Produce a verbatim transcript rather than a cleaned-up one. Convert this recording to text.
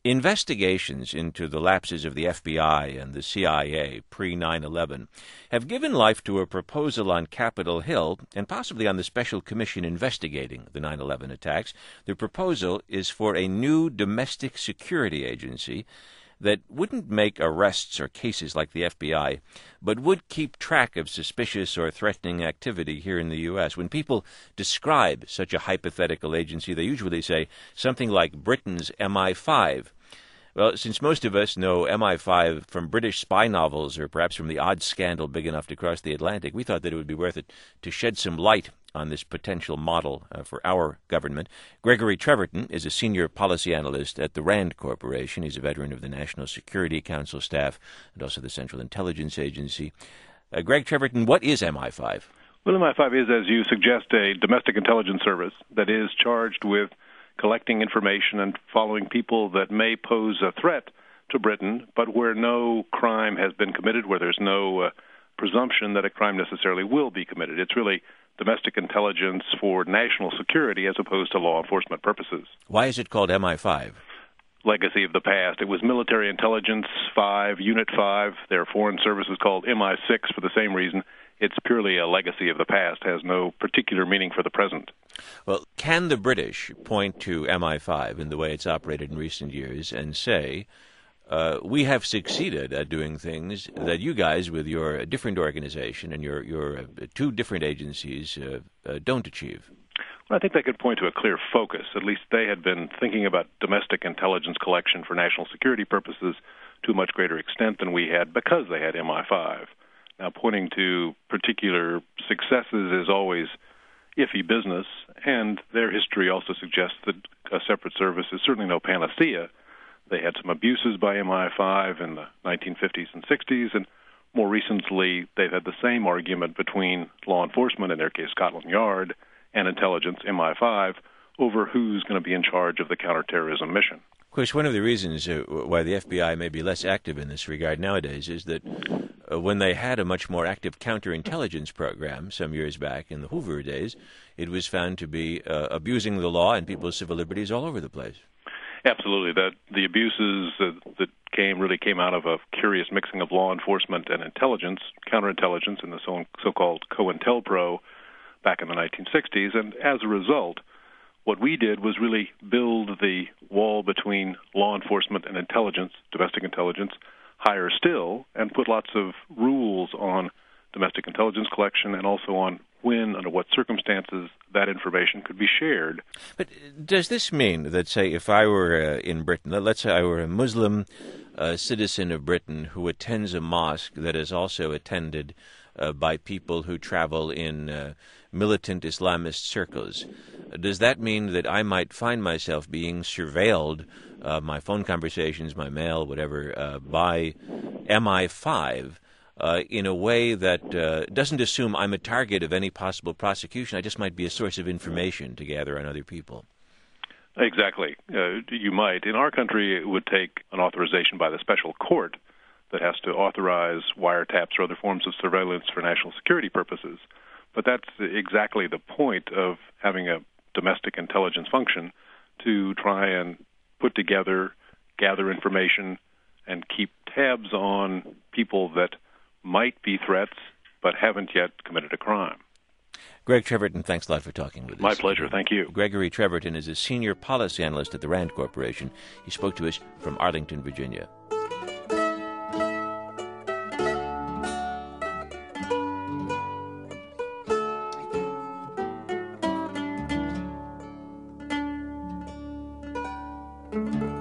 Investigations into the lapses of the F B I and the C I A pre nine eleven have given life to a proposal on Capitol Hill and possibly on the Special Commission investigating the nine eleven attacks. The proposal is for a new domestic security agency that wouldn't make arrests or cases like the F B I, but would keep track of suspicious or threatening activity here in the U S. When people describe such a hypothetical agency, they usually say something like Britain's M I five. Well, since most of us know M I five from British spy novels or perhaps from the odd scandal big enough to cross the Atlantic, we thought that it would be worth it to shed some light on this potential model uh, for our government. Gregory Treverton is a senior policy analyst at the RAND Corporation. He's a veteran of the National Security Council staff and also the Central Intelligence Agency. Uh, Greg Treverton, what is M I five? Well, M I five is, as you suggest, a domestic intelligence service that is charged with collecting information and following people that may pose a threat to Britain, but where no crime has been committed, where there's no uh, presumption that a crime necessarily will be committed. It's really domestic intelligence for national security as opposed to law enforcement purposes. Why is it called M I five? Legacy of the past. It was Military Intelligence five, Unit five. There are foreign services called M I six for the same reason. It's purely a legacy of the past, has no particular meaning for the present. Well, can the British point to M I five in the way it's operated in recent years and say, uh, we have succeeded at doing things that you guys with your different organization and your, your uh, two different agencies uh, uh, don't achieve? Well, I think they could point to a clear focus. At least they had been thinking about domestic intelligence collection for national security purposes to a much greater extent than we had because they had M I five. Now, pointing to particular successes is always iffy business, and their history also suggests that a separate service is certainly no panacea. They had some abuses by M I five in the nineteen fifties and sixties, and more recently they've had the same argument between law enforcement, in their case Scotland Yard, and intelligence, M I five, over who's going to be in charge of the counterterrorism mission. Of course, one of the reasons uh, why the F B I may be less active in this regard nowadays is that uh, when they had a much more active counterintelligence program some years back in the Hoover days, it was found to be uh, abusing the law and people's civil liberties all over the place. Absolutely. That the abuses uh, that came really came out of a curious mixing of law enforcement and intelligence, counterintelligence in the so- so-called COINTELPRO back in the nineteen sixties, and as a result, what we did was really build the wall between law enforcement and intelligence, domestic intelligence, higher still, and put lots of rules on domestic intelligence collection and also on when, under what circumstances, that information could be shared. But does this mean that, say, if I were uh, in Britain, let's say I were a Muslim uh, citizen of Britain who attends a mosque that is also attended uh, by people who travel in uh, militant Islamist circles, does that mean that I might find myself being surveilled, uh, my phone conversations, my mail, whatever, uh, by M I five uh, in a way that uh, doesn't assume I'm a target of any possible prosecution? I just might be a source of information to gather on other people. Exactly. Uh, you might. In our country, it would take an authorization by the special court that has to authorize wiretaps or other forms of surveillance for national security purposes. But that's exactly the point of having a domestic intelligence function, to try and put together, gather information, and keep tabs on people that might be threats but haven't yet committed a crime. Greg Treverton, thanks a lot for talking with us. My pleasure. Thank you. Gregory Treverton is a senior policy analyst at the RAND Corporation. He spoke to us from Arlington, Virginia. Thank you.